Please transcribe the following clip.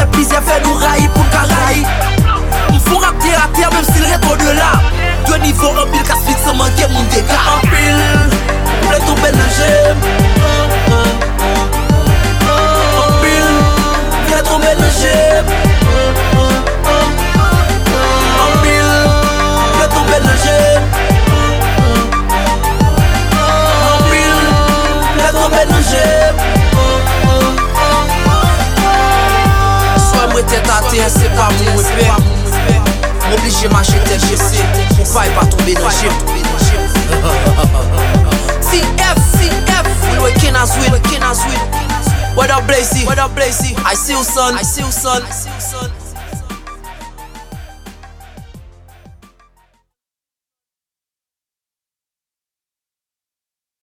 misère fait nous railler pour caraï. M'fou rap terre à terre même s'il rétro de là. De niveau en pile casse vite sans manquer mon dégât. En pile, le tout mélanger. En pile, le tout mélanger. En pile, le tout mélanger. En pile, le tout mélanger. Soit moi tête à terre, c'est pas mon père. M'oblige marcher tel GC pour pas tomber dans le gym. CF, we cannot win. What up, Blazy? I see you, son.